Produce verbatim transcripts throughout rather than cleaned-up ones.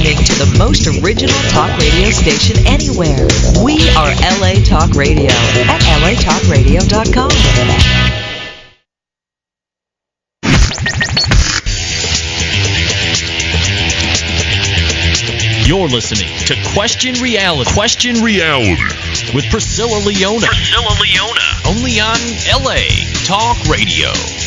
listening to the most original talk radio station anywhere. We are L A Talk Radio at L A talk radio dot com. You're listening to Question Reality. Question Reality with Priscilla Leona. Priscilla Leona. Only on L A Talk Radio.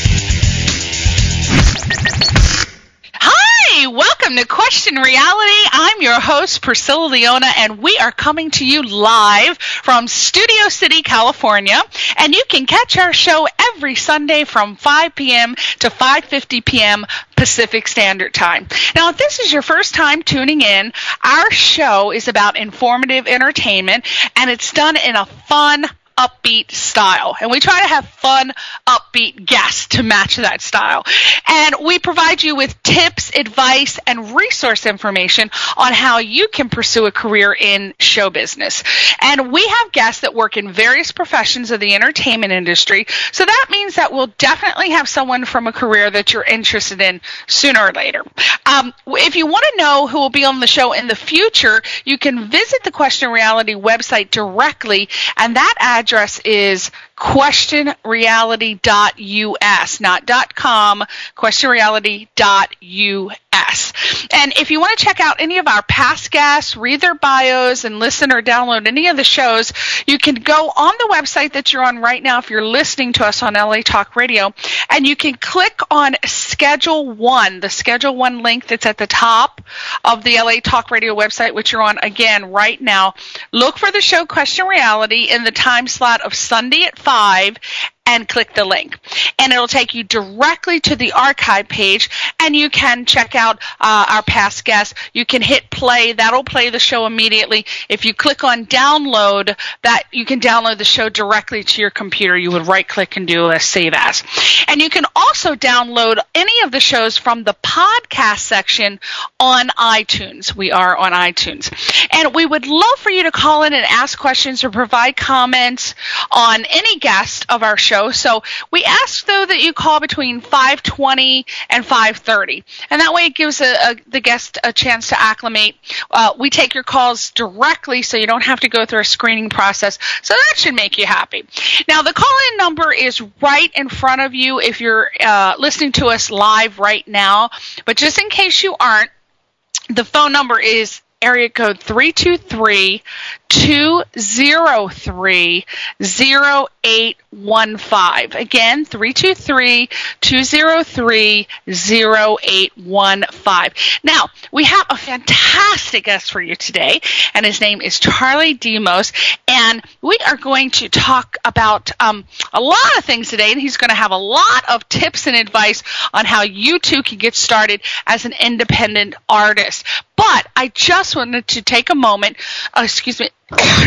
Hi, welcome to Question Reality. I'm your host, Priscilla Leona, and we are coming to you live from Studio City, California. And you can catch our show every Sunday from five p.m. to five fifty p.m. Pacific Standard Time. Now, if this is your first time tuning in, our show is about informative entertainment, and it's done in a fun, upbeat style. And we try to have fun, upbeat guests to match that style. And we provide you with tips, advice, and resource information on how you can pursue a career in show business. And we have guests that work in various professions of the entertainment industry. So that means that we'll definitely have someone from a career that you're interested in sooner or later. Um, if you want to know who will be on the show in the future, you can visit the Question Reality website directly, and that address address is question reality dot U S, not .com, question reality dot U S. And if you want to check out any of our past guests, read their bios, and listen or download any of the shows, you can go on the website that you're on right now if you're listening to us on L A Talk Radio, and you can click on Schedule one, the Schedule one link that's at the top of the L A Talk Radio website, which you're on again right now. Look for the show Question Reality in the time slot of Sunday at five, and click the link. And it'll take you directly to the archive page, and you can check out uh, our past guests. You can hit play. That'll play the show immediately. If you click on download, that you can download the show directly to your computer. You would right-click and do a save as. And you can also download any of the shows from the podcast section on iTunes. We are on iTunes. And we would love for you to call in and ask questions or provide comments on any guest of our show. So we ask, though, that you call between five twenty and five thirty. And that way it gives a, a, the guest a chance to acclimate. Uh, we take your calls directly, so you don't have to go through a screening process. So that should make you happy. Now, the call-in number is right in front of you if you're uh, listening to us live right now. But just in case you aren't, the phone number is area code three two three, two zero three, zero eight one five. Again, three two three, two zero three, zero eight one five. Now, we have a fantastic guest for you today, and his name is Charlie Demos, and we are going to talk about um, a lot of things today, and he's going to have a lot of tips and advice on how you too can get started as an independent artist. But I just wanted to take a moment, uh, excuse me,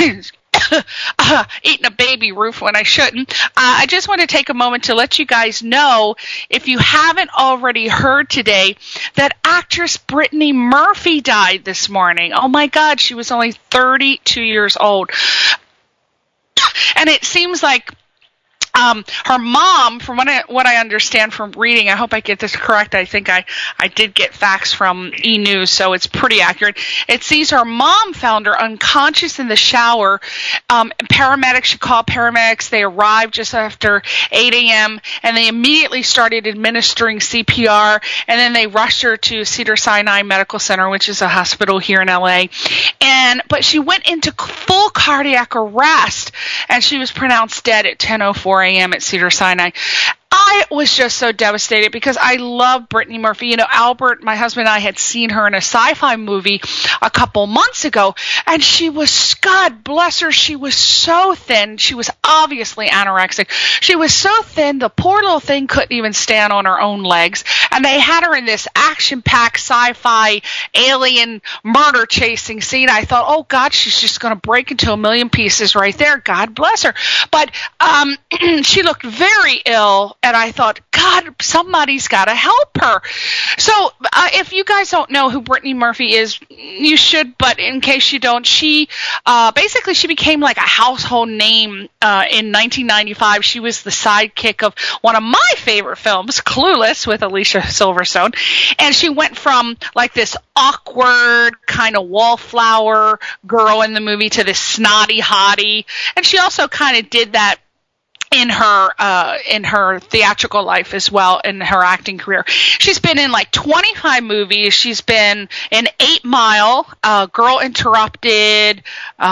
uh, eating a baby roof when I shouldn't. Uh, I just want to take a moment to let you guys know, if you haven't already heard today, that actress Brittany Murphy died this morning. Oh my God, she was only thirty-two years old. And it seems like Um, her mom, from what I, what I understand from reading, I hope I get this correct. I think I, I did get facts from E! News, so it's pretty accurate. It sees her mom found her unconscious in the shower. Um, paramedics, she called paramedics. They arrived just after eight a.m., and they immediately started administering C P R, and then they rushed her to Cedars-Sinai Medical Center, which is a hospital here in L A. And but she went into full cardiac arrest, and she was pronounced dead at ten oh four a.m. at Cedars-Sinai. I was just so devastated because I love Brittany Murphy. You know, Albert, my husband, and I had seen her in a sci-fi movie a couple months ago, and she was, God bless her, she was so thin. She was obviously anorexic. She was so thin, the poor little thing couldn't even stand on her own legs, and they had her in this action-packed sci-fi alien murder-chasing scene. I thought, oh, God, she's just going to break into a million pieces right there. God bless her. But um, she looked very ill, and I thought, God, somebody's got to help her. So uh, if you guys don't know who Brittany Murphy is, you should, but in case you don't, she uh, basically she became like a household name uh, in nineteen ninety-five. She was the sidekick of one of my favorite films, Clueless, with Alicia Silverstone. And she went from like this awkward kind of wallflower girl in the movie to this snotty hottie. And she also kind of did that in her uh in her theatrical life as well, in her acting career. She's been in like twenty-five movies. She's been in Eight Mile, uh Girl Interrupted,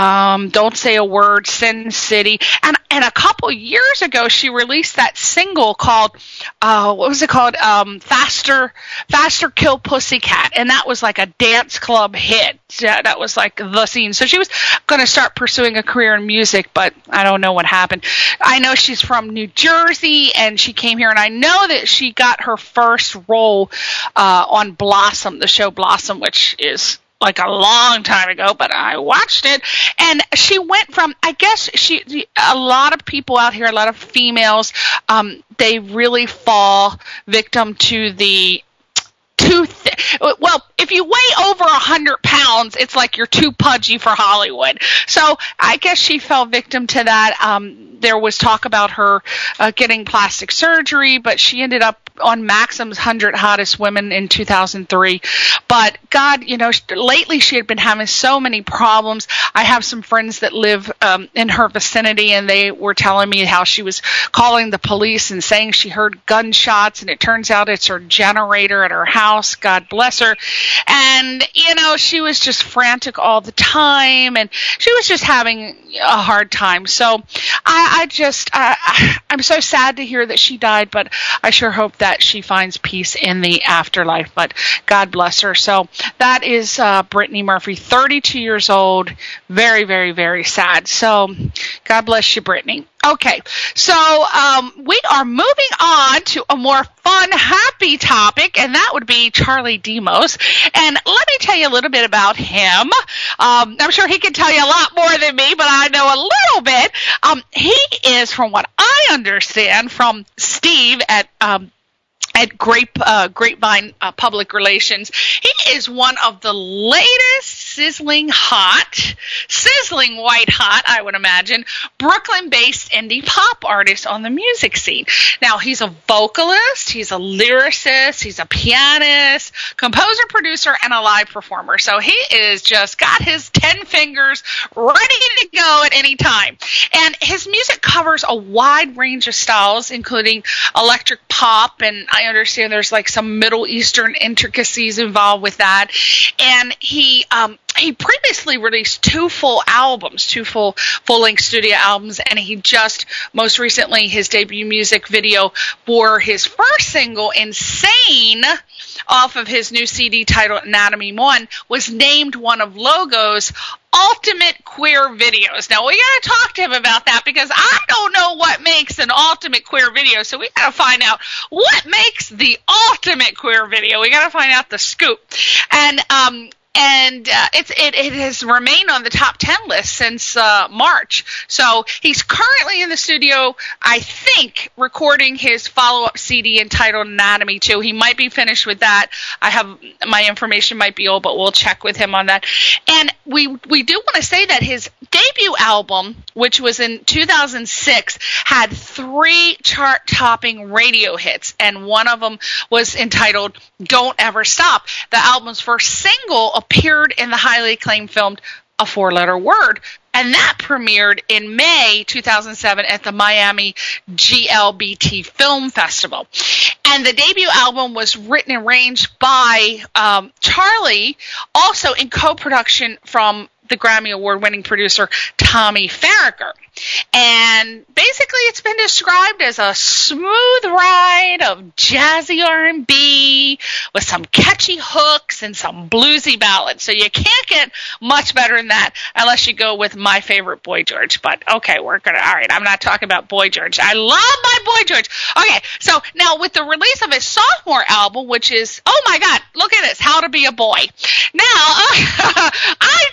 um Don't Say a Word, Sin City, and and a couple years ago she released that single called uh what was it called um Faster Faster Kill Pussycat, and that was like a dance club hit. Yeah, that was like the scene. So she was going to start pursuing a career in music, but I don't know what happened. I know she's from New Jersey, and she came here, and I know that she got her first role uh, on Blossom, the show Blossom, which is like a long time ago, but I watched it. And she went from, I guess she, a lot of people out here, a lot of females, um, they really fall victim to the too th- well, if you weigh over a hundred pounds, it's like you're too pudgy for Hollywood. So I guess she fell victim to that. Um, there was talk about her uh, getting plastic surgery, but she ended up on Maxim's one hundred Hottest Women in two thousand three. But God, you know, lately she had been having so many problems. I have some friends that live um, in her vicinity, and they were telling me how she was calling the police and saying she heard gunshots, and it turns out it's her generator at her house. God bless her. And, you know, she was just frantic all the time, and she was just having a hard time. So I, I just, I, I'm so sad to hear that she died, but I sure hope that she finds peace in the afterlife. But God bless her. So that is uh, Brittany Murphy, thirty-two years old. Very, very, very sad. So God bless you, Brittany. Okay, so um, we are moving on to a more fun, happy topic, and that would be Charlie Demos. And let me tell you a little bit about him. Um, I'm sure he can tell you a lot more than me, but I know a little bit. Um, he is, from what I understand, from Steve at um, at Grape, uh, Grapevine uh, Public Relations. He is one of the latest sizzling hot, sizzling white hot, I would imagine, Brooklyn-based indie pop artist on the music scene. Now, he's a vocalist, he's a lyricist, he's a pianist, composer, producer, and a live performer. So he is just got his ten fingers ready to go at any time. And his music covers a wide range of styles, including electric pop, and I understand there's like some Middle Eastern intricacies involved with that. And he um, he previously released two full albums, two full full-length studio albums, and he just most recently, his debut music video for his first single, Insane, off of his new C D titled Anatomy One, was named one of Logo's ultimate queer videos. Now, we got to talk to him about that, because I don't know what makes an ultimate queer video, so we got to find out what makes the ultimate queer video. We got to find out the scoop. And um And uh, it's, it, it has remained on the top ten list since uh, March. So he's currently in the studio, I think, recording his follow-up C D entitled Anatomy two. He might be finished with that. I have my information might be old, but we'll check with him on that. And we we do want to say that his debut album, which was in two thousand six, had three chart-topping radio hits, and one of them was entitled Don't Ever Stop. The album's first single appeared in the highly acclaimed film A Four-Letter Word, and that premiered in May two thousand seven at the Miami G L B T Film Festival. And the debut album was written and arranged by um, Charlie, also in co-production from the Grammy Award-winning producer Tommy Farragher. And basically it's been described as a smooth ride of jazzy R and B with some catchy hooks and some bluesy ballads. So you can't get much better than that unless you go with my favorite Boy George. But okay, we're going to, all right, I'm not talking about Boy George. I love my Boy George. Okay, so now with the release of his sophomore album, which is, oh my God, look at this, How to Be a Boy. Now, uh, I, I don't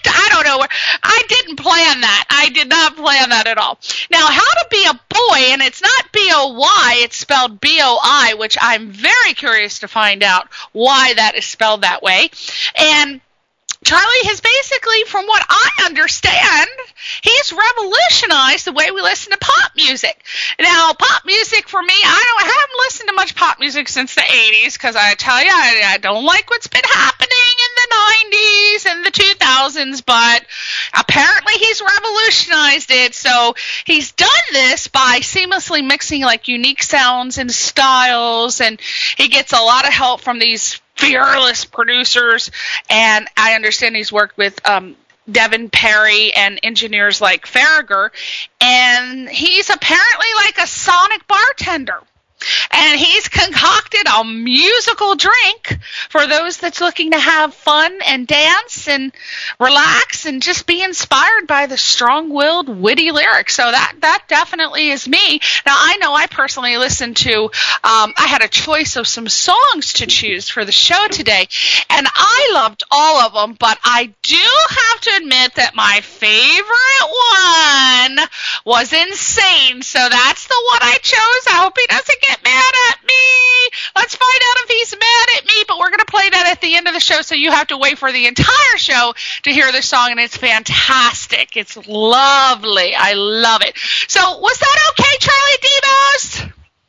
no. I didn't plan that. I did not plan that at all. Now, how to be a boy, and it's not B O Y, it's spelled B O I, which I'm very curious to find out why that is spelled that way. And Charlie has basically, from what I understand, he's revolutionized the way we listen to pop music. Now, pop music for me, I don't I haven't listened to much pop music since the eighties, because I tell you, I, I don't like what's been happening in the nineties and the two thousands, but apparently he's revolutionized it. So he's done this by seamlessly mixing like unique sounds and styles, and he gets a lot of help from these fearless producers, and I understand he's worked with um, Devin Perry and engineers like Farragher, and he's apparently like a sonic bartender. And he's concocted a musical drink for those that's looking to have fun and dance and relax and just be inspired by the strong-willed, witty lyrics. So that, that definitely is me. Now, I know I personally listened to, um, I had a choice of some songs to choose for the show today, and I loved all of them, but I do have to admit that my favorite one was Insane. So that's the one I chose. I hope he doesn't get mad at me. Let's find out if he's mad at me, but we're going to play that at the end of the show, so you have to wait for the entire show to hear the song, and it's fantastic. It's lovely. I love it. So was that okay, Charlie Demos?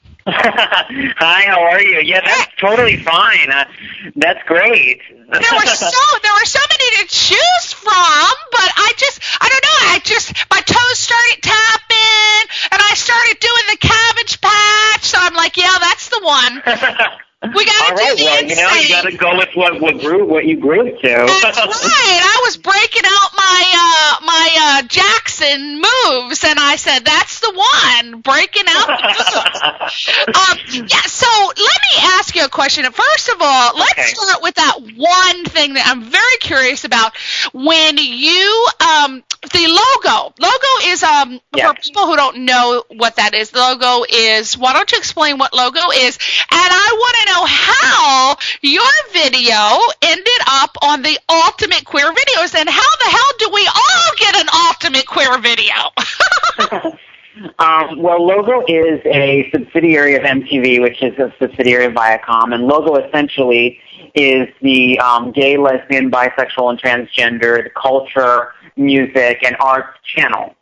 Hi, how are you? Yeah, that's totally fine. Uh, that's great. There were so there were so many to choose from, but I just I don't know. I just my toes started tapping, and I started doing the Cabbage Patch. So I'm like, yeah, that's the one. We got to All do right, the well, Insane. you know, you got to go with what what grew what you grew to. That's right. I was breaking out my uh, my uh, Jackson moves, and I said, "That's the one." Breaking out the moves. um, yeah. So let me ask you a question. First of all, let's Okay. start with that one thing that I'm very curious about. When you um, the logo. Logo is um Yes. for people who don't know what that is. The logo is. Why don't you explain what logo is? And I want to know how your video ended up on the Ultimate Queer Videos, and how the hell do we all get an Ultimate Queer Video? Um, well, Logo is a subsidiary of M T V, which is a subsidiary of Viacom, and Logo essentially is the um, gay, lesbian, bisexual, and transgendered culture, music, and arts channel.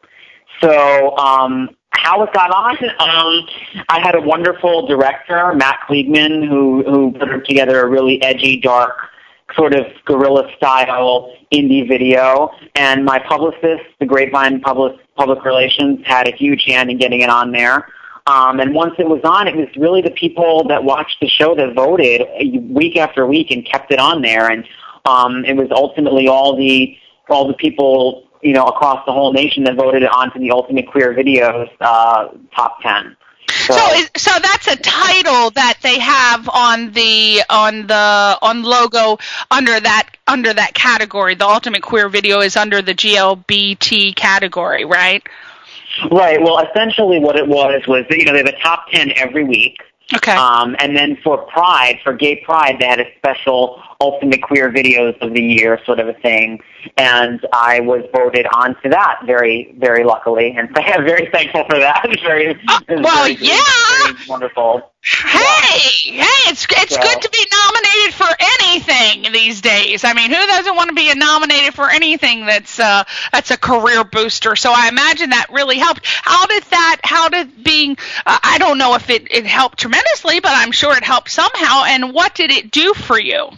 So um, how it got on, um, I had a wonderful director, Matt Kliegman, who, who put together a really edgy, dark, sort of guerrilla-style indie video, and my publicist, the Grapevine Public, Public Relations, had a huge hand in getting it on there. Um, and once it was on, it was really the people that watched the show that voted week after week and kept it on there. And um, it was ultimately all the all the people, you know, across the whole nation that voted it onto the Ultimate Queer Videos uh, top ten. So, So, is, so that's a title that they have on the on the on Logo under that under that category. The Ultimate Queer Video is under the G L B T category, right? right. Well, essentially, what it was was that, you know, they have a top ten every week. Okay. Um, and then for Pride, for Gay Pride, they had a special Ultimate Queer Videos of the Year sort of a thing, and I was voted onto that very, very luckily, and I'm very thankful for that. It's very, Uh, it's well, very, yeah. very wonderful. Hey, hey, it's it's So- good to be nominated for anything these days. I mean, who doesn't want to be nominated for anything that's uh that's a career booster? So I imagine that really helped. How did that? How did being? Uh, I don't know if it it helped tremendously, but I'm sure it helped somehow. And what did it do for you?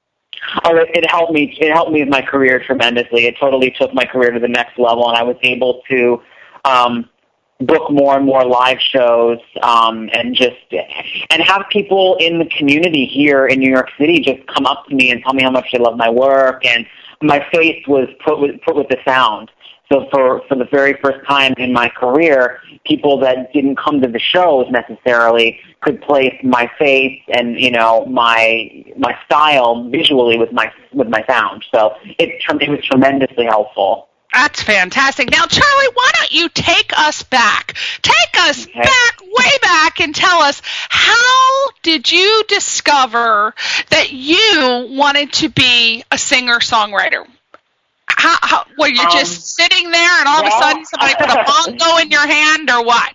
Oh, it, it helped me. It helped me with my career tremendously. It totally took my career to the next level, and I was able to um, book more and more live shows, um, and just and have people in the community here in New York City just come up to me and tell me how much they love my work, and my face was put with, put with the sound. So for, for the very first time in my career, people that didn't come to the shows necessarily could place my face and, you know, my my style visually with my with my sound. So it it was tremendously helpful. That's fantastic. Now, Charlie, why don't you take us back? Take us Okay. back, way back, and tell us, how did you discover that you wanted to be a singer-songwriter? How, how were you Um, just sitting there and all well, of a sudden somebody put a bongo in your hand or what?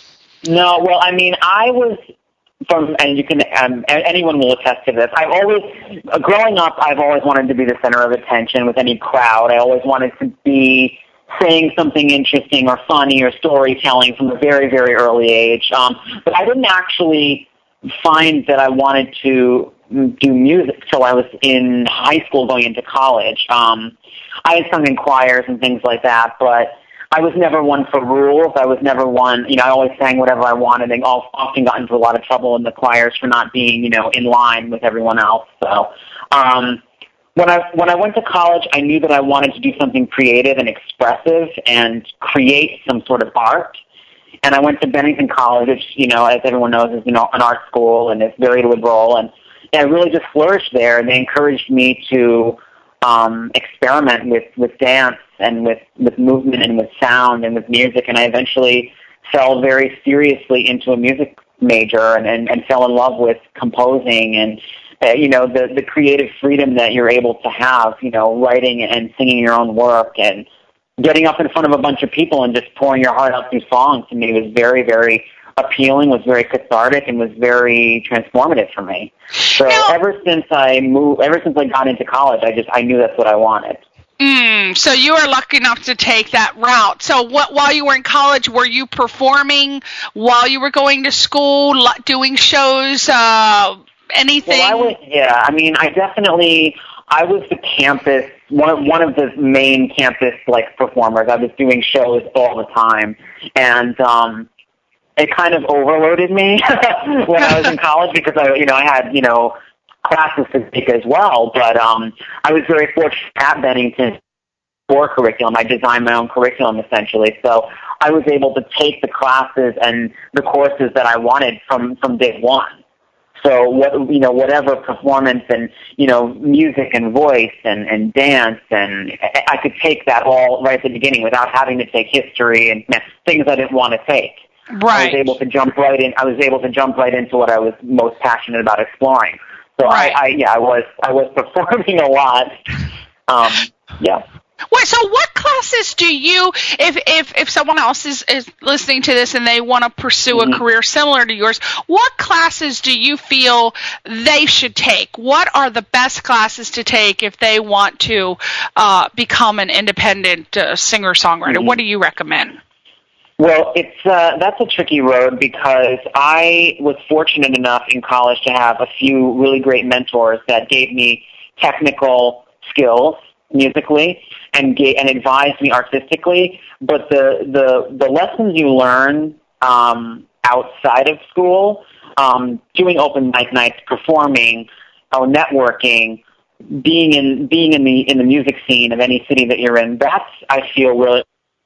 No, well, I mean, I was from, and you can, um, anyone will attest to this. I've always, uh, growing up, I've always wanted to be the center of attention with any crowd. I always wanted to be saying something interesting or funny or storytelling from a very, very early age. Um, but I didn't actually find that I wanted to do music till I was in high school going into college. Um, I had sung in choirs and things like that, but I was never one for rules. I was never one, you know, I always sang whatever I wanted and often got into a lot of trouble in the choirs for not being, you know, in line with everyone else. So, um, when I, when I went to college, I knew that I wanted to do something creative and expressive and create some sort of art. And I went to Bennington College, which, you know, as everyone knows, is, you know, an art school and it's very liberal. And I really just flourished there. And they encouraged me to um, experiment with, with dance and with, with movement and with sound and with music. And I eventually fell very seriously into a music major and, and, and fell in love with composing and, uh, you know, the, the creative freedom that you're able to have, you know, writing and singing your own work and getting up in front of a bunch of people and just pouring your heart out through songs to me was very, very appealing, was very cathartic, and was very transformative for me. So now, ever since I moved, ever since I got into college, I just I knew that's what I wanted. Mm, so you were lucky enough to take that route. So what, while you were in college, were you performing while you were going to school, doing shows, uh, anything? Well, I was, yeah, I mean, I definitely, I was the campus, one of, one of the main campus, like, performers. I was doing shows all the time, and um, it kind of overloaded me when I was in college because, I, you know, I had, you know, classes to take as well, but um, I was very fortunate at Bennington for curriculum. I designed my own curriculum, essentially, so I was able to take the classes and the courses that I wanted from, from day one. So, what, you know, whatever performance and, you know, music and voice and, and dance, and I could take that all right at the beginning without having to take history and things I didn't want to take. Right. I was able to jump right in. I was able to jump right into what I was most passionate about exploring. So, right. I, I, yeah, I was, I was performing a lot. Um, yeah. Wait, so what classes do you, if if, if someone else is, is listening to this and they want to pursue Mm-hmm. a career similar to yours, what classes do you feel they should take? What are the best classes to take if they want to uh, become an independent uh, singer-songwriter? Mm-hmm. What do you recommend? Well, it's uh, that's a tricky road because I was fortunate enough in college to have a few really great mentors that gave me technical skills musically and gave, and advised me artistically. But the the, the lessons you learn um, outside of school, um, doing open mic nights, performing, or networking, being in being in the in the music scene of any city that you're in, that's I feel really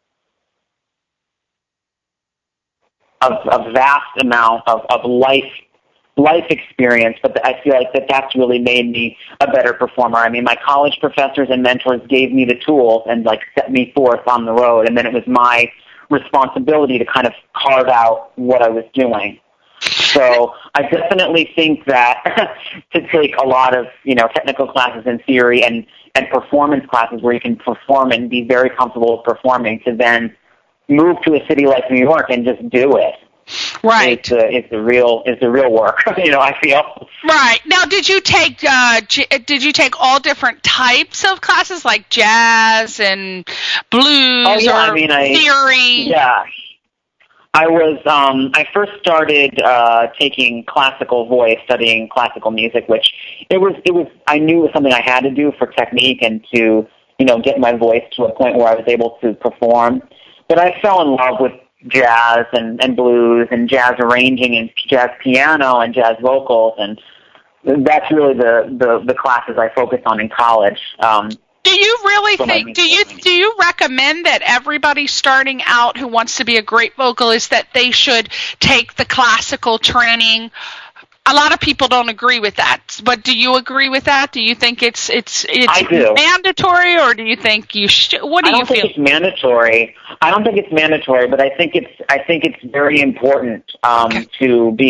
of a vast amount of, of life life experience, but I feel like that that's really made me a better performer. I mean, my college professors and mentors gave me the tools and, like, set me forth on the road, and then it was my responsibility to kind of carve out what I was doing. So I definitely think that to take a lot of, you know, technical classes in theory and, and performance classes where you can perform and be very comfortable with performing, to then move to a city like New York and just do it. Right. Is the, is the real is the real work, you know, I feel. Right. Now, did you take uh, j- did you take all different types of classes like jazz and blues oh, yeah, or I mean, I, theory? Yeah. I was um I first started uh taking classical voice, studying classical music, which it was it was I knew it was something I had to do for technique and to, you know, get my voice to a point where I was able to perform. But I fell in love with jazz and, and blues and jazz arranging and jazz piano and jazz vocals, and that's really the, the, the classes I focused on in college. Um, do you really think, do you do you recommend that everybody starting out who wants to be a great vocalist, that they should take the classical training? A lot of people don't agree with that, but do you agree with that? Do you think it's it's it's mandatory, or do you think you should? What do I don't you feel? think it's mandatory. I don't think it's mandatory, but I think it's I think it's very important um, okay. to be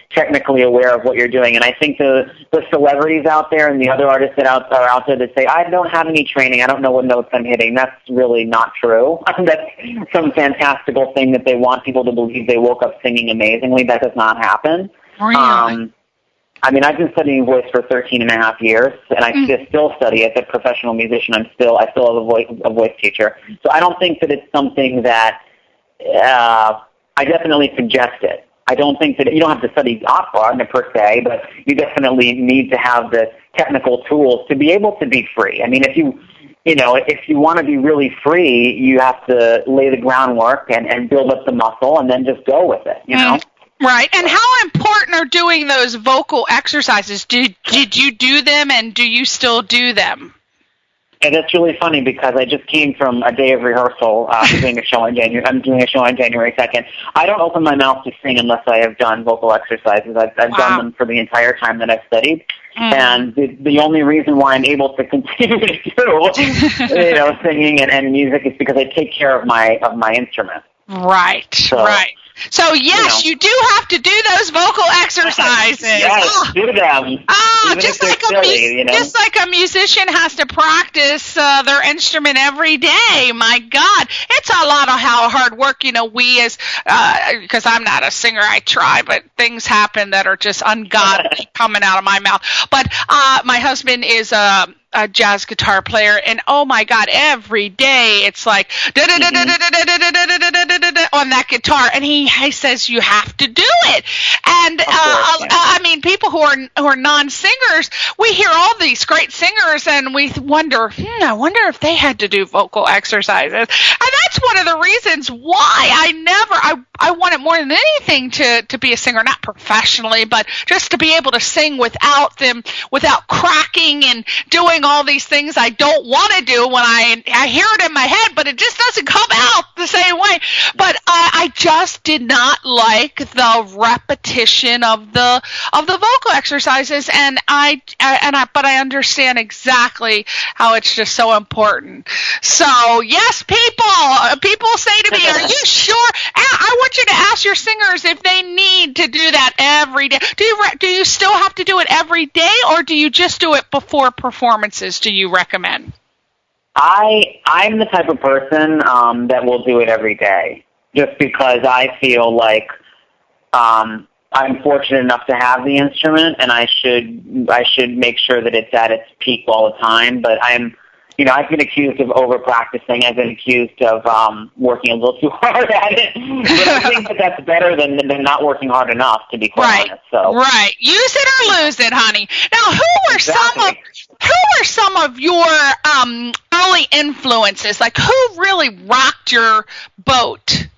technically aware of what you're doing. And I think the the celebrities out there and the other artists that out, are out there that say, I don't have any training, I don't know what notes I'm hitting, that's really not true. That's some fantastical thing that they want people to believe they woke up singing amazingly. That does not happen. Really? Um, I mean, I've been studying voice for thirteen and a half years, and I mm. still study as a professional musician. I'm still, I still have a voice, a voice teacher. So I don't think that it's something that, uh, I definitely suggest it. I don't think that, you don't have to study opera per se, but you definitely need to have the technical tools to be able to be free. I mean, if you, you know, if you want to be really free, you have to lay the groundwork and, and build up the muscle and then just go with it, you know? Mm. Right. And how important are doing those vocal exercises? Did did you do them, and do you still do them? And it's really funny because I just came from a day of rehearsal. Uh, I'm doing a show on January. I'm doing a show on January second. I don't open my mouth to sing unless I have done vocal exercises. I've, I've wow. done them for the entire time that I've studied. Mm. And the, the only reason why I'm able to continue to do, you know, singing and, and music is because I take care of my of my instrument. Right. So, right. So, yes, you, know. you do have to do those vocal exercises. Yes, oh. do them. Oh, just like, a silly, mu- you know? just like a musician has to practice uh, their instrument every day. My God, it's a lot of how hard work, you know, we as, because uh, I'm not a singer, I try, but things happen that are just ungodly coming out of my mouth. But uh, my husband is a... Uh, a jazz guitar player, and oh my God, every day it's like on that guitar, and he, he says you have to do it. And uh, I mean, people who are who are non-singers, we hear all these great singers, and we wonder, hmm, I wonder if they had to do vocal exercises. And that's one of the reasons why I never, I I wanted more than anything to to be a singer, not professionally, but just to be able to sing without them, without cracking and doing all these things I don't want to do when I I hear it in my head, but it just doesn't come out the same way. But I, I just did not like the repetition of the of the vocal exercises, and I, I and I but I understand exactly how it's just so important. So yes, people people say to me, "Are you sure?" I want you to ask your singers if they need to do that every day. Do you do you still have to do it every day, or do you just do it before performances? Do you recommend? I I'm the type of person um, that will do it every day, just because I feel like um, I'm fortunate enough to have the instrument, and I should I should make sure that it's at its peak all the time. But I'm You know, I've been accused of over-practicing. I've been accused of um, working a little too hard at it. But I think that that's better than than not working hard enough, to be quite right. honest. So. Right. Use it or lose it, honey. Now, who were exactly. some of who were some of your um, early influences? Like, who really rocked your boat?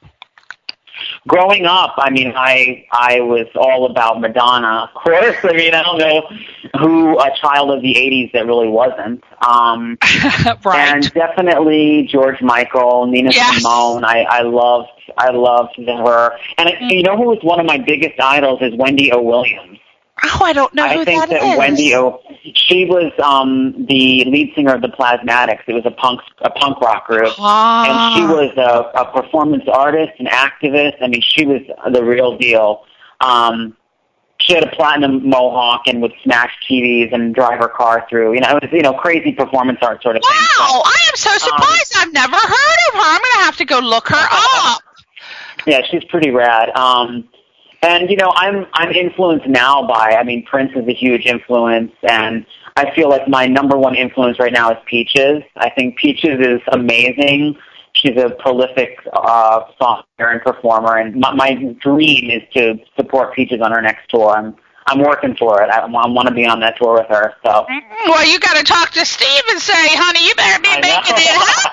Growing up, I mean, I I was all about Madonna, of course. I mean, I don't know who a child of the eighties that really wasn't. Um, right. And definitely George Michael, Nina yes. Simone. I, I loved I loved her. And mm. you know who was one of my biggest idols is Wendy O. Williams. Oh, I don't know I who think that, that is. Wendy O. She was um, the lead singer of the Plasmatics. It was a punk a punk rock group, ah. and she was a, a performance artist, an activist. I mean, she was the real deal. Um, she had a platinum mohawk and would smash T Vs and drive her car through. You know, it was you know crazy performance art sort of wow, thing. Wow, I am so surprised. Um, I've never heard of her. I'm going to have to go look her up. Yeah, she's pretty rad. Um, And, you know, I'm I'm influenced now by, I mean, Prince is a huge influence, and I feel like my number one influence right now is Peaches. I think Peaches is amazing. She's a prolific uh, songwriter and performer, and my, my dream is to support Peaches on her next tour. I'm I'm working for it. I, I want to be on that tour with her. So. Well, you got to talk to Steve and say, honey, you better be making it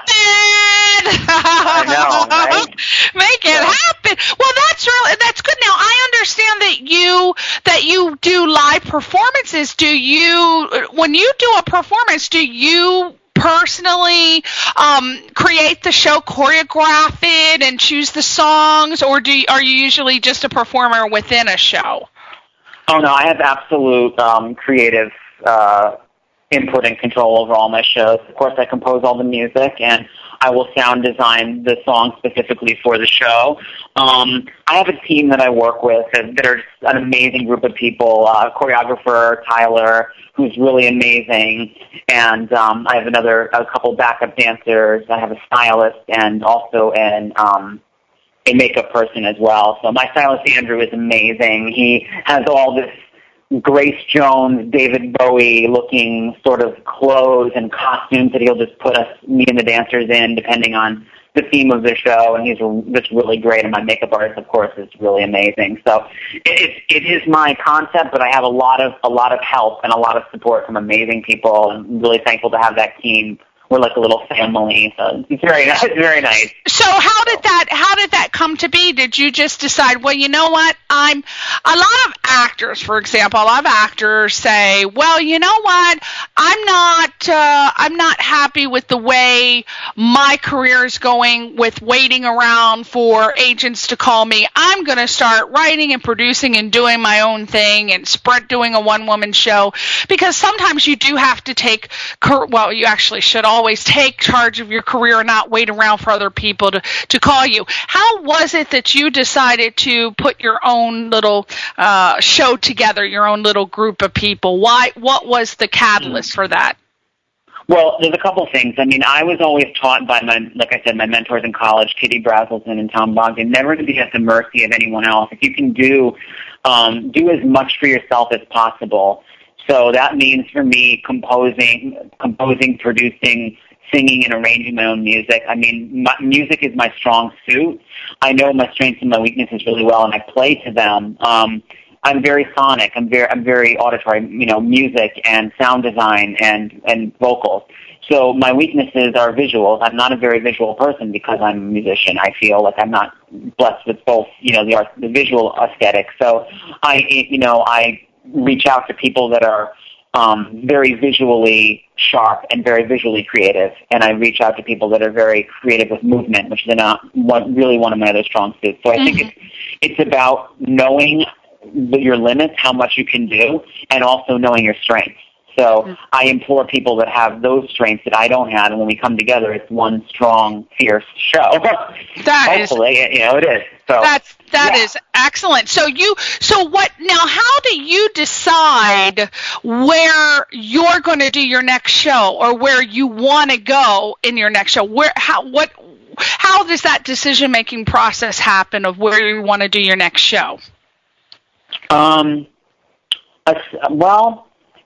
happen. I know, right? Make it yeah. happen. Well, that's really that's good. Now, I understand that you that you do live performances. Do you when you do a performance? Do you personally um, create the show, choreograph it, and choose the songs, or do you, are you usually just a performer within a show? Oh, no, I have absolute um, creative uh, input and control over all my shows. Of course, I compose all the music, and I will sound design the song specifically for the show. Um, I have a team that I work with that are an amazing group of people. Uh, choreographer Tyler, who's really amazing, and um, I have another a couple backup dancers. I have a stylist and also an um, a makeup person as well. So my stylist Andrew is amazing. He has all this Grace Jones, David Bowie looking sort of clothes and costumes that he'll just put us, me and the dancers in, depending on the theme of the show, and he's just really great. And my makeup artist, of course, is really amazing. So it, it is my concept, but I have a lot of a lot of help and a lot of support from amazing people. I'm really thankful to have that team. We're like a little family, so it's very nice. It's very nice. So how did that how did that come to be? Did you just decide, well, you know what, I'm a lot of actors, for example, a lot of actors say, well, you know what, I'm not uh, I'm not happy with the way my career is going with waiting around for agents to call me. I'm going to start writing and producing and doing my own thing and spread doing a one woman show, because sometimes you do have to take well, you actually should all always take charge of your career and not wait around for other people to, to call you. How was it that you decided to put your own little uh, show together, your own little group of people? Why? What was the catalyst for that? Well, there's a couple things. I mean, I was always taught by my, like I said, my mentors in college, Kitty Brazelton and Tom Bogdan, never to be at the mercy of anyone else. If you can do, um, do as much for yourself as possible. So that means for me composing, composing, producing, singing, and arranging my own music. I mean, my, music is my strong suit. I know my strengths and my weaknesses really well, and I play to them. Um, I'm very sonic. I'm very, I'm very auditory. You know, music and sound design and and vocals. So my weaknesses are visuals. I'm not a very visual person because I'm a musician. I feel like I'm not blessed with both, you know, the art, the visual aesthetic. So I, you know, I. reach out to people that are um, very visually sharp and very visually creative, and I reach out to people that are very creative with movement, which is not one, really one of my other strong suits. So I mm-hmm. think it's it's about knowing your limits, how much you can do, and also knowing your strengths. So mm-hmm. I implore people that have those strengths that I don't have, and when we come together, it's one strong, fierce show. That Hopefully, is, you know, it is. So that's that yeah. is excellent. So you, so what now? How do you decide where you're going to do your next show, or where you want to go in your next show? Where, how, what, how does that decision making process happen of where you want to do your next show? Um. Well.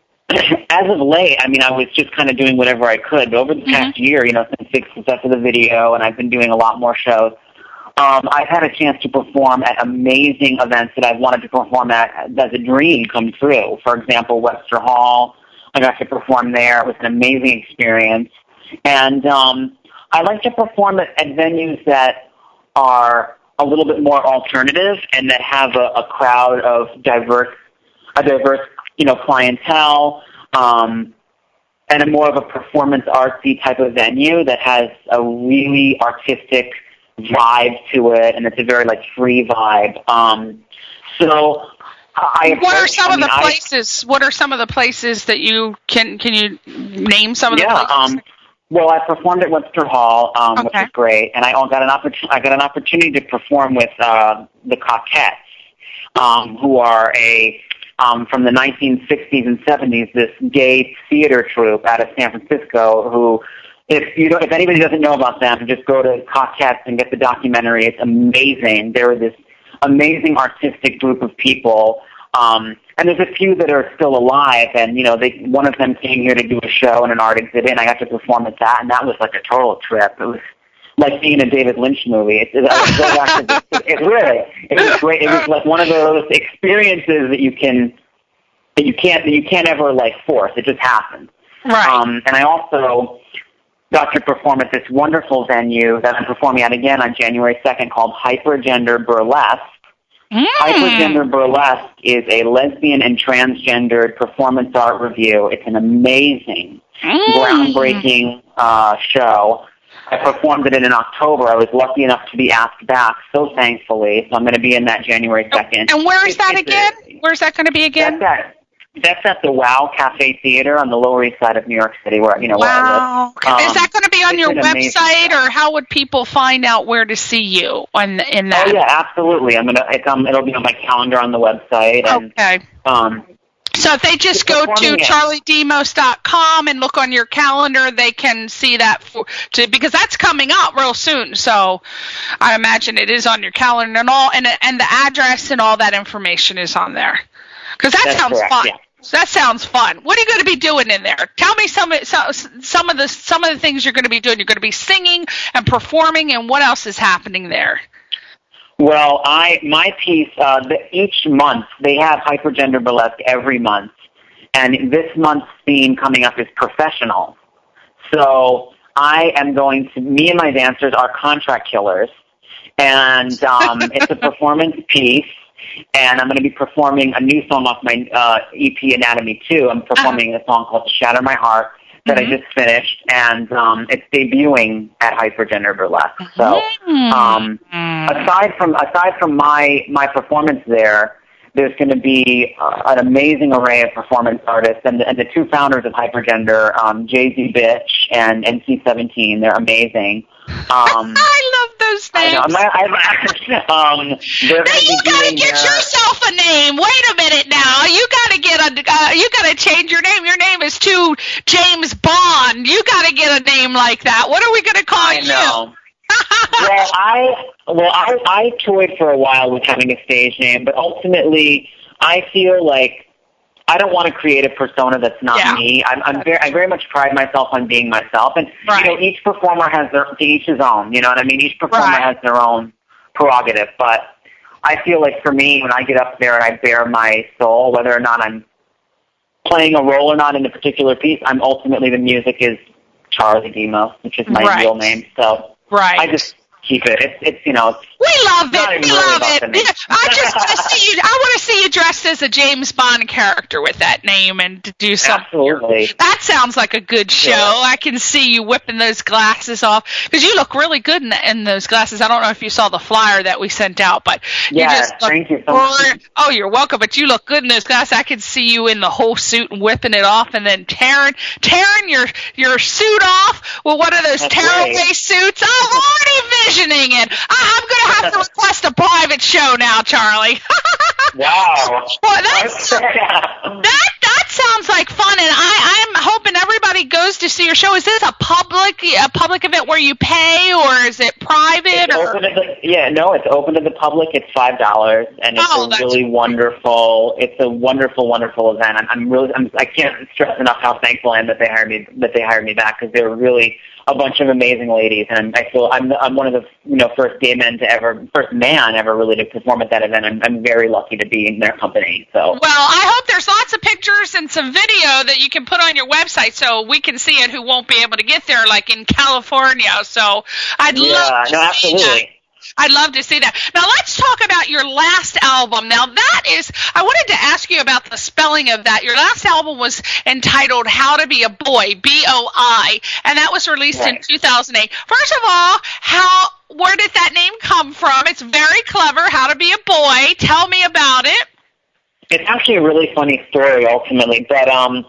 As of late, I mean, I was just kind of doing whatever I could. But over the past mm-hmm. year, you know, since the success of the video, and I've been doing a lot more shows, um, I've had a chance to perform at amazing events that I've wanted to perform at as a dream come true. For example, Webster Hall, I got to perform there. It was an amazing experience. And um, I like to perform at, at venues that are a little bit more alternative and that have a, a crowd of diverse, a diverse you know, clientele, um, and a more of a performance artsy type of venue that has a really artistic vibe to it, and it's a very like free vibe. Um, so, I. What are some I of mean, the places? I, what are some of the places that you can can you name some of the yeah, places? Um, well, I performed at Webster Hall, um, okay. which was great, and I got an opportunity. I got an opportunity to perform with uh, the Cockettes, um, who are a Um, from the nineteen sixties and seventies, this gay theater troupe out of San Francisco who, if you don't, if anybody doesn't know about them, just go to Cockettes and get the documentary. It's amazing. They're this amazing artistic group of people, um, and there's a few that are still alive, and, you know, they, one of them came here to do a show and an art exhibit, and I got to perform at that, and that was like a total trip. It was like being in a David Lynch movie. It, it, it, it really, it was great. It was like one of those experiences that you can, that you can't, that you can't ever like force. It just happens. Right. Um, and I also got to perform at this wonderful venue that I'm performing at again on January second called Hypergender Burlesque. Mm. Hypergender Burlesque is a lesbian and transgendered performance art review. It's an amazing, mm. groundbreaking uh, show. I performed it in October. I was lucky enough to be asked back, so thankfully. So I'm going to be in that January second. And where is that it's again? A, Where's that going to be again? That's at That's at the Wow Cafe Theater on the Lower East Side of New York City, where you know where Wow. I live. Um, Is that going to be on your website, amazing, or how would people find out where to see you on in that? Oh yeah, absolutely. I'm gonna. It's, um, it'll be on my calendar on the website. And, okay. Um, so if they just go to charlie demos dot com and look on your calendar, they can see that for, to, because that's coming up real soon. So I imagine it is on your calendar and all, and and the address and all that information is on there. Because that that's sounds correct, fun. Yeah. That sounds fun. What are you going to be doing in there? Tell me some some some of the some of the things you're going to be doing. You're going to be singing and performing, and what else is happening there? Well, I my piece uh, the, each month they have Hypergender Burlesque every month, and this month's theme coming up is professional. So I am going to. Me and my dancers are contract killers, and um, it's a performance piece. And I'm going to be performing a new song off my uh, E P Anatomy two. I'm performing uh-huh. a song called Shatter My Heart that mm-hmm. I just finished, and um, it's debuting at Hypergender Burlesque. So um, aside from aside from my my performance there, there's going to be uh, an amazing array of performance artists, and, and the two founders of Hypergender, um, Jay-Z Bitch and N C seventeen. They're amazing. Um, I love those names. I know. I, I, um, now you gotta get their... yourself a name. Wait a minute now. You gotta get a. Uh, you gotta change your name. Your name is too James Bond. You gotta get a name like that. What are we gonna call I you? Know. well, I well I I toyed for a while with having a stage name, but ultimately I feel like I don't want to create a persona that's not yeah. me. I'm, I'm very, I very much pride myself on being myself, and right. you know, each performer has their, to each his own. You know what I mean? Each performer right. has their own prerogative. But I feel like for me, when I get up there and I bare my soul, whether or not I'm playing a role or not in a particular piece, I'm ultimately the music is Charlie Demos, which is my right. real name. So right. I just keep it. It's, it's you know. It's we love it. We love it. Yeah, I just want to see you. I want to see you dressed as a James Bond character with that name and to do something. Absolutely. That sounds like a good show. Yeah. I can see you whipping those glasses off because you look really good in, the, in those glasses. I don't know if you saw the flyer that we sent out, but you yeah, just look, thank you so much. Oh, you're welcome. But you look good in those glasses. I can see you in the whole suit and whipping it off, and then tearing tearing your your suit off with one of those tearaway right. suits. I'm already visioning it. I, I'm going to have to request a private show now, Charlie. Wow. Well, that's, that that sounds like fun, and I, I'm hoping everybody goes to see your show. Is this a public a public event where you pay, or is it private? It's or? open to the, yeah, no, it's open to the public. It's five dollars, and it's oh, a really cool. wonderful. It's a wonderful, wonderful event. I'm, I'm really, I'm, I can't stress enough how thankful I am that they hired me, that they hired me back, because they were really a bunch of amazing ladies, and I feel I'm I'm one of the you know first gay men to ever, first man ever really to perform at that event. I'm I'm very lucky to be in their company. So well, I hope there's lots of pictures and some video that you can put on your website so we can see it who won't be able to get there, like in California. So I'd yeah, love to no, see absolutely. that. I'd love to see that. Now let's talk about your last album. Now that is, I wanted to ask you about the spelling of that. Your last album was entitled How to Be a Boy, B O I, and that was released right. in two thousand eight. First of all, how, where did that name come from? It's very clever, How to Be a Boy. Tell me about it. It's actually a really funny story, ultimately, but um,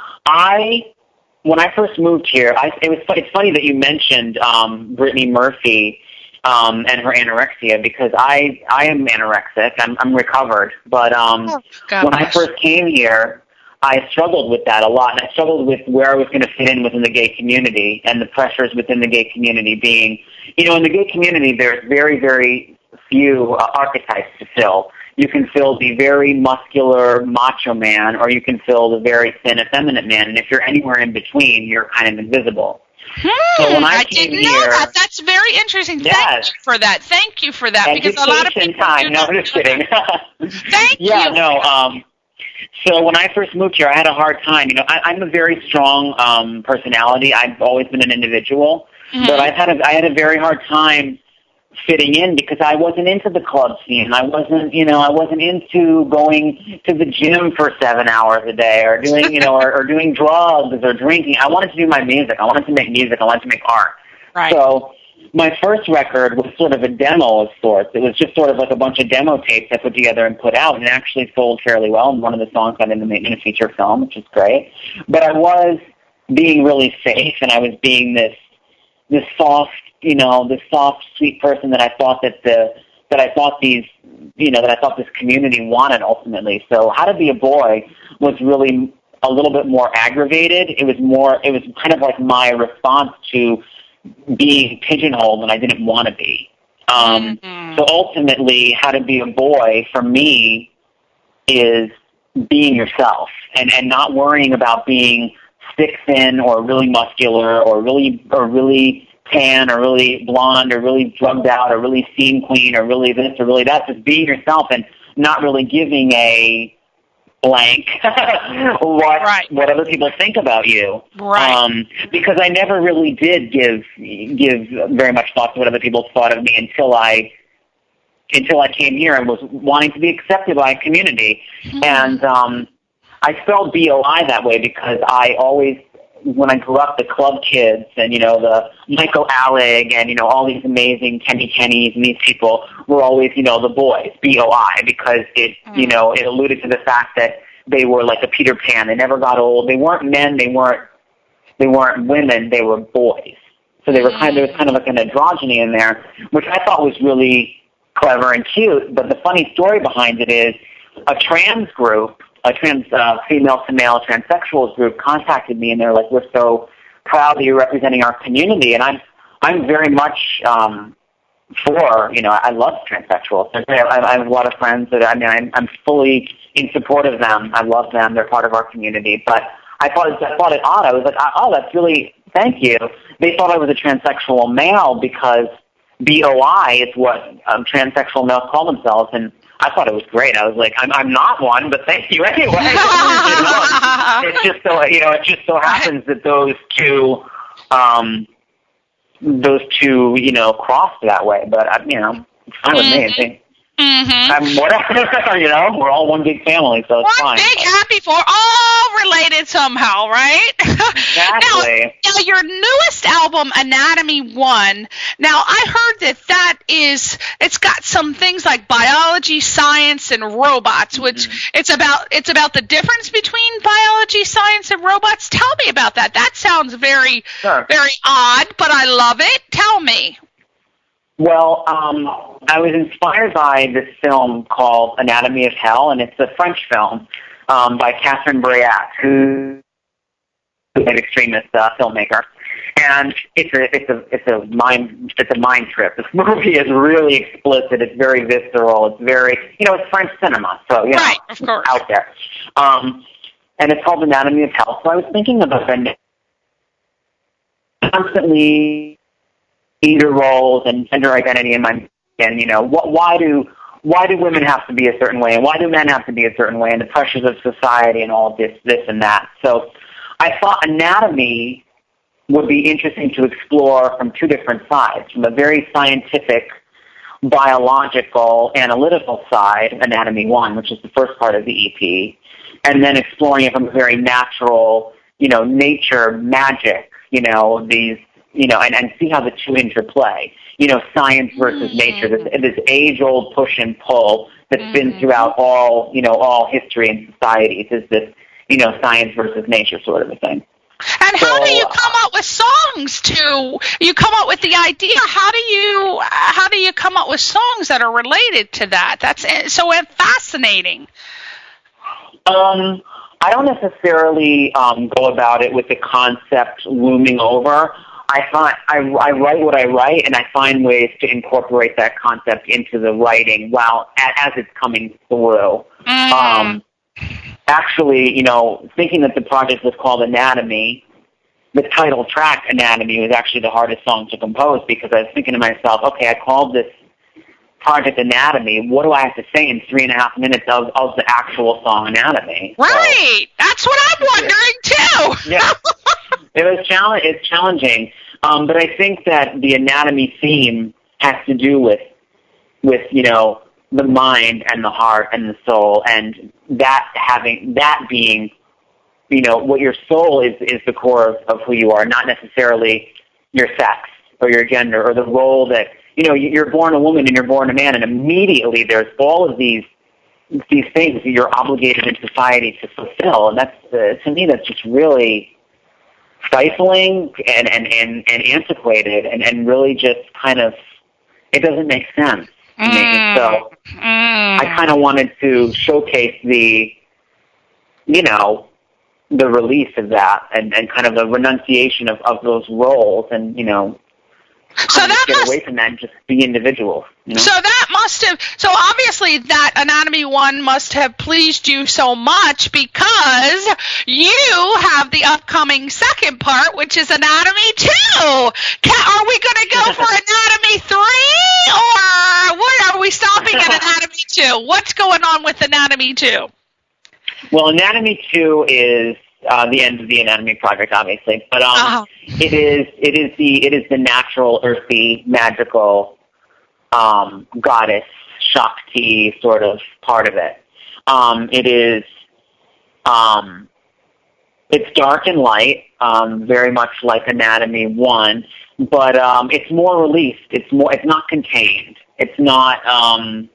I, when I first moved here, I, it was, it's funny that you mentioned um, Brittany Murphy, Um, and her anorexia, because I I am anorexic. I'm I'm recovered, but um, oh, when I first came here, I struggled with that a lot, and I struggled with where I was going to fit in within the gay community and the pressures within the gay community. Being, you know, in the gay community, there's very very few uh, archetypes to fill. You can fill the very muscular macho man, or you can fill the very thin effeminate man, and if you're anywhere in between, you're kind of invisible. Hmm, so when I, I came didn't here, know that. That's very interesting. Yes. Thank you for that. Thank you for that. Education because a lot of people time. do No, not I'm just kidding. Thank yeah, you. no. Um, so when I first moved here, I had a hard time. You know, I, I'm a very strong um, personality. I've always been an individual, mm-hmm. but I've had a, I had a very hard time fitting in because I wasn't into the club scene. I wasn't, you know, I wasn't into going to the gym for seven hours a day, or doing, you know, or, or doing drugs or drinking. I wanted to do my music. I wanted to make music. I wanted to make art. Right. So my first record was sort of a demo of sorts. It was just sort of like a bunch of demo tapes I put together and put out, and it actually sold fairly well, and one of the songs got into in a feature film, which is great. But I was being really safe, and I was being this this soft, you know, this soft, sweet person that I thought that the that I thought these, you know, that I thought this community wanted ultimately. So How to Be a Boy was really a little bit more aggravated. It was more, it was kind of like my response to being pigeonholed when I didn't want to be. Um, mm-hmm. So ultimately, How to Be a Boy for me is being yourself and, and not worrying about being thick, thin, or really muscular, or really or really tan, or really blonde, or really drugged out, or really scene queen, or really this, or really that. Just being yourself and not really giving a blank what right. what other people think about you. Right. Um, because I never really did give give very much thought to what other people thought of me until I until I came here and was wanting to be accepted by a community. Mm-hmm. And um, I spelled B O I that way because I always, when I grew up, the club kids and, you know, the Michael Alec and, you know, all these amazing Kenny Kennys and these people were always, you know, the boys, B O I, because it, mm. you know, it alluded to the fact that they were like a Peter Pan. They never got old. They weren't men. They weren't, they weren't women. They were boys. So they were kind of, there was kind of like an androgyny in there, which I thought was really clever and cute. But the funny story behind it is a trans group, a trans uh, female-to-male transsexuals group contacted me, and they're like, "We're so proud that you're representing our community." And I'm, I'm very much um, for, you know, I love transsexuals. I, I have a lot of friends that, I mean, I'm, I'm fully in support of them. I love them. They're part of our community. But I thought, I thought it odd. I was like, "Oh, that's really, thank you." They thought I was a transsexual male because B O I is what um, transsexual males call themselves, and I thought it was great. I was like, I'm, I'm not one, but thank you anyway. You know, it's just so, you know, it just so happens that those two, um, those two, you know, crossed that way. But uh, you know, it's fine with me. I think. Mm-hmm. I'm whatever, you know, we're all one big family, so it's one fine. One big happy four, all related somehow, right? Exactly. now, now, your newest album, Anatomy One, now I heard that that is, it's got some things like biology, science, and robots, which mm-hmm. it's about, it's about the difference between biology, science, and robots. Tell me about that. That sounds very, sure. very odd, but I love it. Tell me. Well, um, I was inspired by this film called Anatomy of Hell, and it's a French film um, by Catherine Breillat, who is an extremist uh, filmmaker. And it's a it's a it's a mind it's a mind trip. This movie is really explicit. It's very visceral. It's very, you know, it's French cinema, so you know, right, of course. Out there. Um, and it's called Anatomy of Hell. So I was thinking about it constantly. Gender roles and gender identity in my, and you know, wh- why do why do women have to be a certain way, and why do men have to be a certain way, and the pressures of society and all this, this and that. So I thought anatomy would be interesting to explore from two different sides, from a very scientific, biological, analytical side, Anatomy One, which is the first part of the E P, and then exploring it from a very natural, you know, nature, magic, you know, these. You know, and, and see how the two interplay. You know, science versus mm-hmm. nature. This, this age-old push and pull that's mm-hmm. been throughout all, you know, all history and societies. Is this, you know, science versus nature sort of a thing. And so, how do you come up with songs to? You come up with the idea. How do you? How do you come up with songs that are related to that? That's so fascinating. Um, I don't necessarily um, go about it with the concept looming over. I find I, I write what I write, and I find ways to incorporate that concept into the writing while as it's coming through. Mm. Um, actually, you know, thinking that the project was called Anatomy, the title track Anatomy was actually the hardest song to compose because I was thinking to myself, okay, I called this project Anatomy. What do I have to say in three and a half minutes of, of the actual song Anatomy? Right. So, that's what I'm wondering too. Yeah. It was challenge. It's challenging, um, but I think that the anatomy theme has to do with, with you know, the mind and the heart and the soul, and that having that being, you know, what your soul is is the core of, of who you are, not necessarily your sex or your gender or the role that, you know, you're born a woman and you're born a man, and immediately there's all of these these things that you're obligated in society to fulfill. And that's, uh, to me, that's just really stifling and, and, and, and antiquated and, and really just kind of, it doesn't make sense to me. Mm. So mm. I kind of wanted to showcase the, you know, the release of that and, and kind of the renunciation of, of those roles and, you know, so that get must, away from that and just be individuals. You know? So that must have, so obviously that Anatomy one must have pleased you so much because you have the upcoming second part, which is Anatomy two. Can, are we going to go for Anatomy three, or what, are we stopping at Anatomy two? What's going on with Anatomy two? Well, Anatomy two is uh, the end of the Anatomy project, obviously, but um, uh-huh. it is it is the it is the natural, earthy, magical um, goddess Shakti sort of part of it. Um, it is um, it's dark and light, um, very much like Anatomy one, but um, it's more released. It's more. It's not contained. It's not. Um,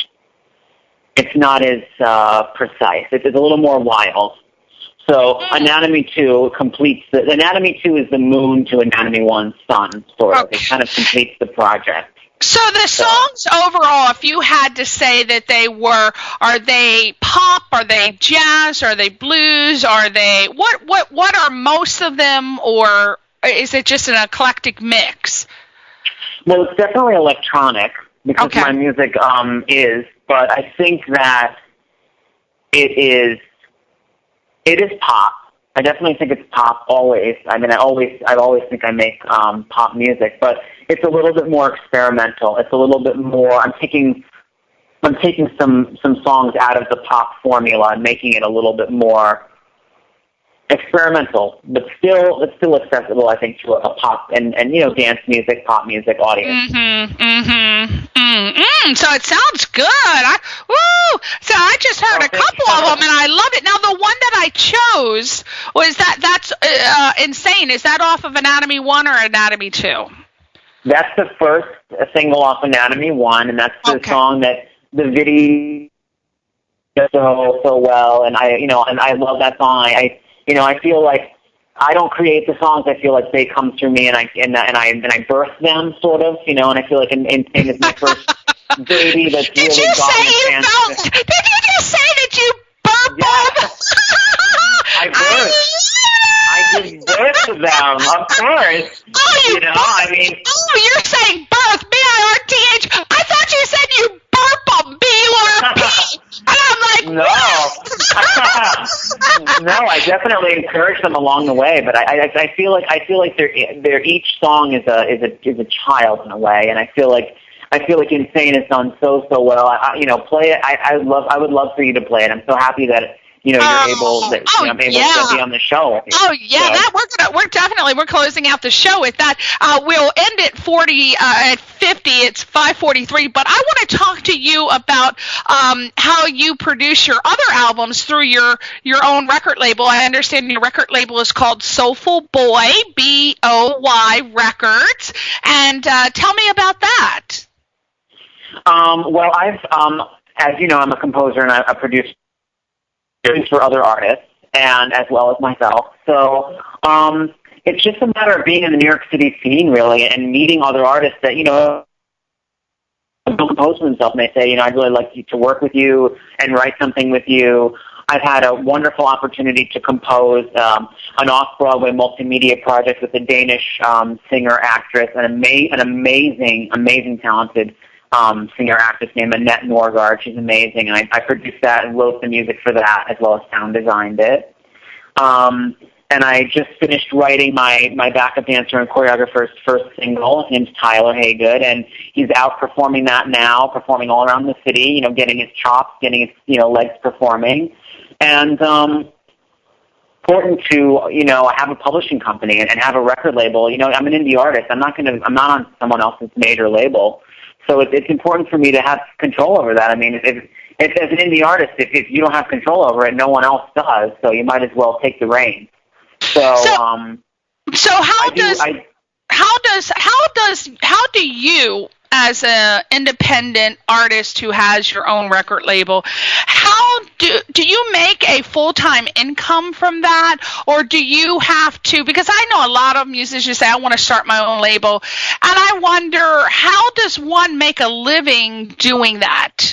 It's not as uh, precise. It's, it's a little more wild. So mm. Anatomy two completes the Anatomy two is the moon to Anatomy one's sun, sort of. Okay. It kind of completes the project. So the songs so. overall, if you had to say that they were, are they pop? Are they jazz? Are they blues? Are they what? What? What are most of them, or is it just an eclectic mix? Well, it's definitely electronic because okay. my music um, is. But I think that it is it is pop. I definitely think it's pop always. I mean, I always I always think I make um, pop music, but it's a little bit more experimental. It's a little bit more. I'm taking I'm taking some some songs out of the pop formula and making it a little bit more experimental, but still it's still accessible, I think, to a, a pop and, and you know dance music, pop music audience. Mm-hmm. Mm-hmm. Mm-hmm. So it sounds good. I, woo! So I just heard oh, a couple of them, and I love it. Now the one that I chose was that that's uh, insane. Is that off of Anatomy one or Anatomy two? That's the first single off Anatomy one, and that's the okay. song that the video does so so well. And I, you know, and I love that song. I, you know, I feel like I don't create the songs. I feel like they come through me, and I and, and I and I birth them, sort of, you know. And I feel like Insane is my first baby that's did really you gotten say a you chance felt? to, Did you just say that you burp yeah. them? I birthed. I give birth to them, of course. Oh, you, you know, birth. I mean. Oh, you're saying birth, B I R T H. I thought you said you burp them, B U R P. And I'm like, no. No, I definitely encourage them along the way, but I, I, I feel like I feel like they're they're each song is a is a is a child in a way, and I feel like I feel like Insane has done so so well. I, I, you know, play it. I, I love I would love for you to play it. I'm so happy that you know you're oh, able that oh, you know, I'm able yeah. to be on the show with you. Oh yeah, so. that we're gonna, we're definitely we're closing out the show with that. Uh, we'll end at forty uh, at fifty. It's five forty three. But I want to talk to you about um, how you produce your other albums through your your own record label. I understand your record label is called Soulful Boy, B O Y Records, and uh, tell me about that. Um, well, I've um, as you know, I'm a composer and I, I produce. for other artists and as well as myself. So um, it's just a matter of being in the New York City scene, really, and meeting other artists that, you know, don't compose for themselves, and they say, you know, I'd really like to work with you and write something with you. I've had a wonderful opportunity to compose um, an off-Broadway multimedia project with a Danish um, singer-actress, an, ama- an amazing, amazing talented Um, singer-actress named Annette Norgard. She's amazing, and I, I produced that and wrote the music for that, as well as sound designed it. Um, and I just finished writing my, my backup dancer and choreographer's first single. His name's Tyler Haygood, and he's out performing that now, performing all around the city, you know, getting his chops, getting his, you know, legs performing. And um, important to, you know, have a publishing company and, and have a record label. You know, I'm an indie artist. I'm not going to, I'm not on someone else's major label. So it, it's important for me to have control over that. I mean, if, if as an indie artist, if, if you don't have control over it, no one else does. So you might as well take the reins. So, so, um, so how I do, does I, how does how does how do you, as an independent artist who has your own record label, how do do you make a full-time income from that, or do you have to, because I know a lot of musicians say, I want to start my own label, and I wonder, how does one make a living doing that?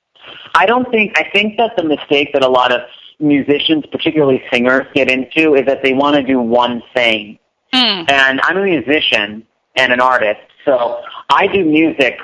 I don't think, I think that the mistake that a lot of musicians, particularly singers, get into is that they want to do one thing. Mm. And I'm a musician and an artist, so I do music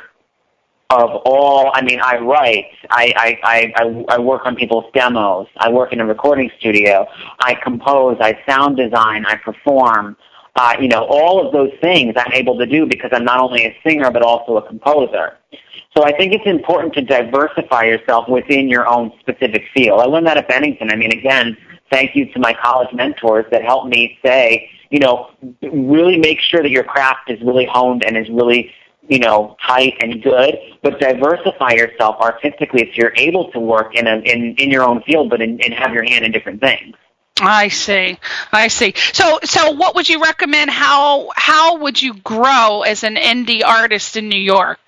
of all, I mean, I write, I, I, I, I work on people's demos, I work in a recording studio, I compose, I sound design, I perform, uh, you know, all of those things I'm able to do because I'm not only a singer but also a composer. So I think it's important to diversify yourself within your own specific field. I learned that at Bennington. I mean, again, thank you to my college mentors that helped me say, you know, really make sure that your craft is really honed and is really, you know, tight and good, but diversify yourself artistically if you're able to work in a, in, in your own field, but in, and have your hand in different things. I see. I see. So, so what would you recommend? How, how would you grow as an indie artist in New York?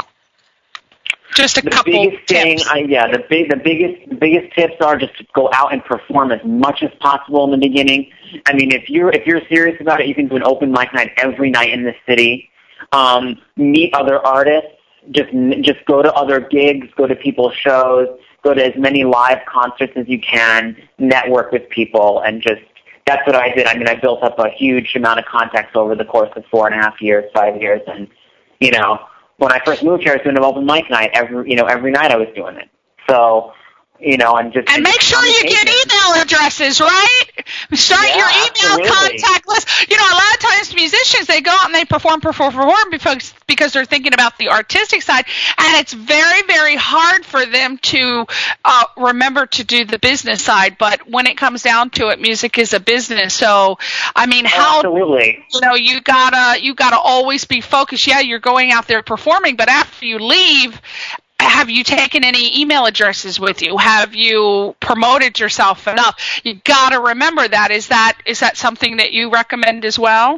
Just a the couple biggest tips. Thing, I, yeah, the big, the biggest, the biggest tips are just to go out and perform as much as possible in the beginning. I mean, if you're if you're serious about it, you can do an open mic night every night in the city. Um, meet other artists. Just just go to other gigs. Go to people's shows. Go to as many live concerts as you can. Network with people, and just that's what I did. I mean, I built up a huge amount of contacts over the course of four and a half years, five years, and you know. When I first moved here, I was doing an open mic night every, you know, every night I was doing it. So, you know, I'm just and make sure you get email addresses, right? Start yeah, your email absolutely. contact list. You know, a lot of times musicians, they go out and they perform, perform, perform because because they're thinking about the artistic side, and it's very, very hard for them to uh, remember to do the business side. But when it comes down to it, music is a business. So, I mean, how absolutely. You know, you gotta you gotta always be focused. Yeah, you're going out there performing, but after you leave, have you taken any email addresses with you? Have you promoted yourself enough? You got to remember that. Is that is that something that you recommend as well?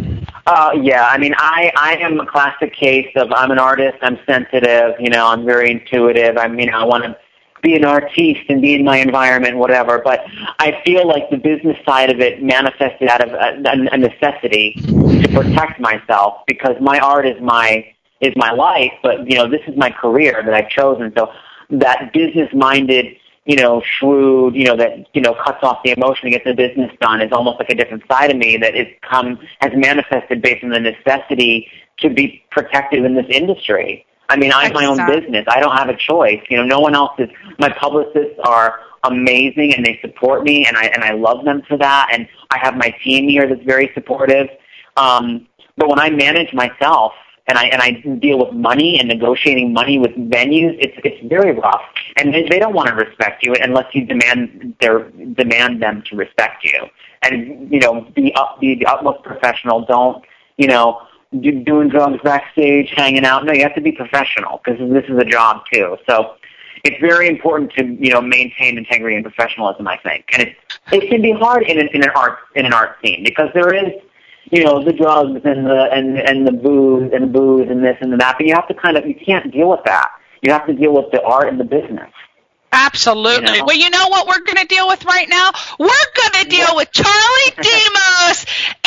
Uh, yeah, I mean, I, I am a classic case of I'm an artist, I'm sensitive, you know, I'm very intuitive, I'm, you know, I want to be an artiste and be in my environment, whatever, but I feel like the business side of it manifested out of a, a necessity to protect myself because my art is my is my life, but, you know, this is my career that I've chosen. So that business-minded, you know, shrewd, you know, that, you know, cuts off the emotion to get the business done is almost like a different side of me that is come, has manifested based on the necessity to be protected in this industry. I mean, I'm my own business. I don't have a choice. You know, no one else is. My publicists are amazing and they support me and I, and I love them for that. And I have my team here that's very supportive. Um, but when I manage myself, And I and I deal with money and negotiating money with venues. It's it's very rough, and they, they don't want to respect you unless you demand their demand them to respect you. And you know, be up, be the utmost professional. Don't you know do, doing drugs backstage, hanging out. No, you have to be professional because this is a job too. So it's very important to you know maintain integrity and professionalism. I think, and it it can be hard in an in an art in an art scene because there is. You know, the drugs and the and and the booze and the booze and this and that, but you have to kind of you can't deal with that. You have to deal with the art and the business. Absolutely. You know? Well, you know what we're going to deal with right now? We're going to deal with Charlie Demos,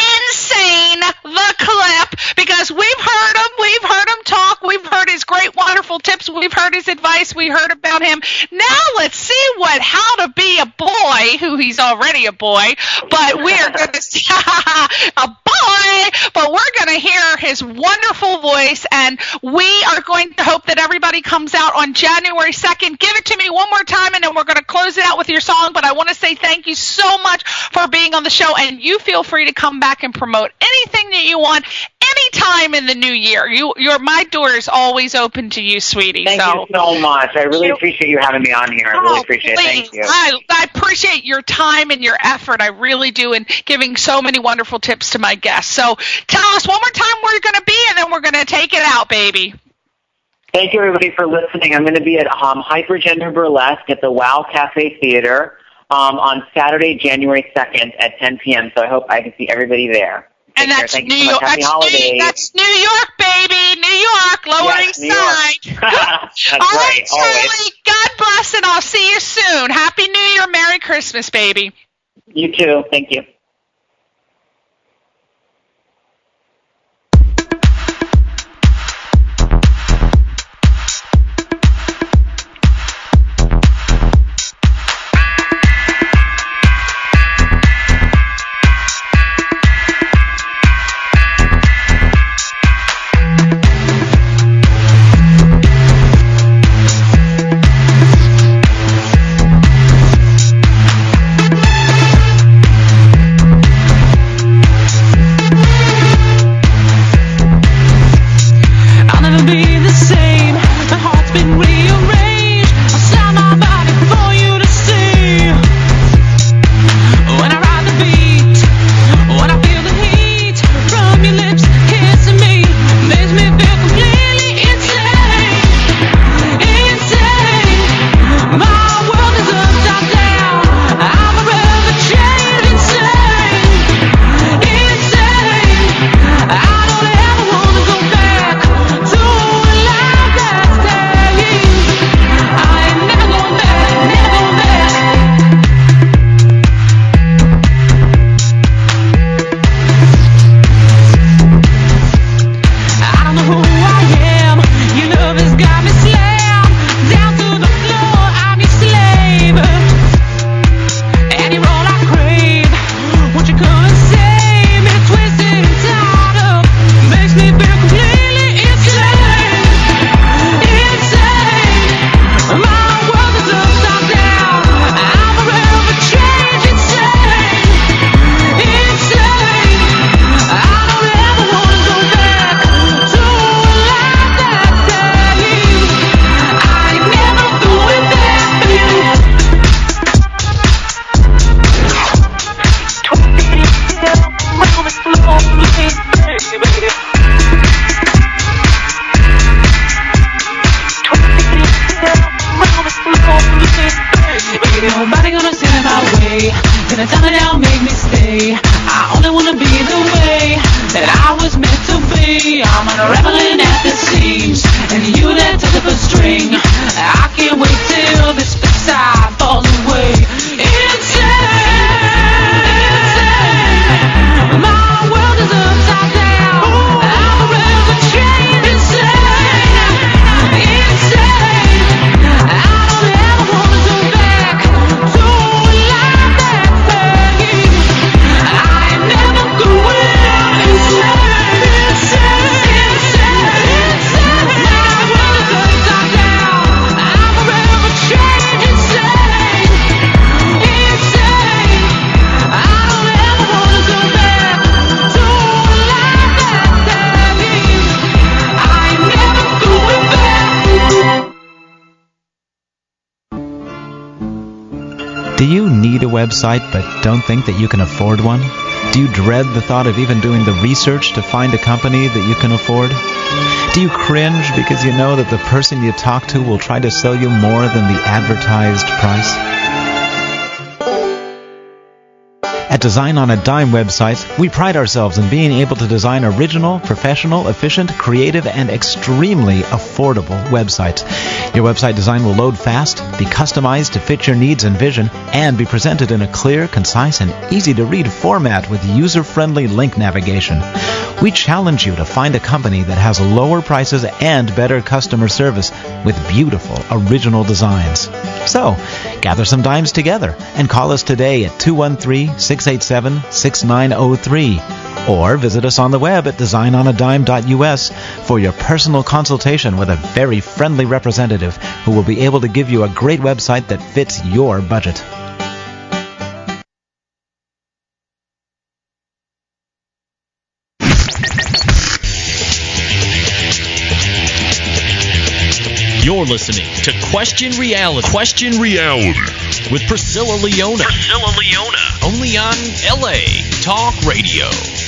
Insane, the clip, because we've heard him, we've heard him talk, we've heard his great, wonderful tips, we've heard his advice, we heard about him. Now let's see what how to be a boy, who he's already a boy, but we are going to see a boy, but we're going to hear his wonderful voice, and we are going to hope that everybody comes out on January second. Give it to me one more time, and then we're going to close it out with your song. But I want to say thank you so much for being on the show, and you feel free to come back and promote anything that you want anytime in the new year. You, your my door is always open to you, sweetie. Thank so. you so much. I really you, appreciate you having me on here. I really oh, appreciate please. it. Thank you. I, I appreciate your time and your effort. I really do, and giving so many wonderful tips to my guests. So tell us one more time where you're going to be, and then we're going to take it out, baby. Thank you, everybody, for listening. I'm going to be at um, Hypergender Burlesque at the Wow Cafe Theater um, on Saturday, January second at ten p.m., so I hope I can see everybody there. And care. that's Thank New you so York. much. Happy That's holidays. New, that's New York, baby. New York, Lower Yes, East New York. Side. That's All right, right, always. Charlie. God bless, and I'll see you soon. Happy New Year, Merry Christmas, baby. You too. Thank you. Do you need a website but don't think that you can afford one? Do you dread the thought of even doing the research to find a company that you can afford? Do you cringe because you know that the person you talk to will try to sell you more than the advertised price? At Design on a Dime websites, we pride ourselves in being able to design original, professional, efficient, creative, and extremely affordable websites. Your website design will load fast, be customized to fit your needs and vision, and be presented in a clear, concise, and easy-to-read format with user-friendly link navigation. We challenge you to find a company that has lower prices and better customer service with beautiful, original designs. So, gather some dimes together and call us today at two one three, six eight seven, six nine zero three or visit us on the web at design on a dime dot U S for your personal consultation with a very friendly representative who will be able to give you a great website that fits your budget. You're listening to Question Reality. Question Reality with Priscilla Leona. Priscilla Leona. Only on L A Talk Radio.